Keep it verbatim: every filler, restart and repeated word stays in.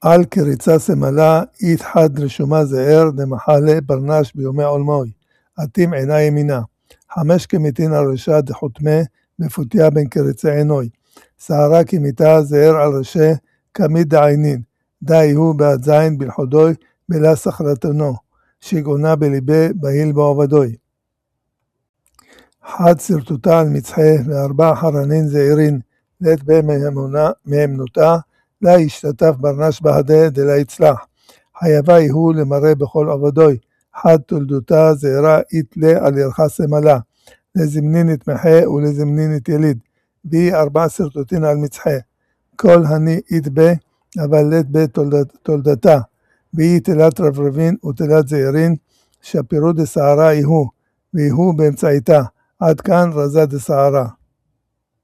על קריצה סמלה, אית חד רשומה זהר, דמחלה ברנש ביומי עולמוי, עתים עינה ימינה, חמש כמיתין על רשע דחותמה, מפותיה בין קריצה עינוי, שערה כמיתה זהר על רשע, כמית דעינין, די הוא בעד זין בלחודוי, בלה סחרתנו, שגעונה בליבה, בהיל בעובדוי. חד סרטוטה על מצחה, וארבע חרנין זעירין, לית בה מהמנותה, לה ישתתף ברנש בהדה דלה יצלח. חייבה יהוא למראה בכל עבודוי, חד תולדותה זעירה איתלה על ירחה סמלה, לזמנין יתמחה ולזמנין יתיליד, בי ארבע סרטוטין על מצחה, כל הני אית בה, אבל לית בה תולדת, תולדתה, בי תלת רברבין ותלת זעירין, שפירו דסערה יהוא, ויהוא באמצעיתה, עד כאן רזה דסערה.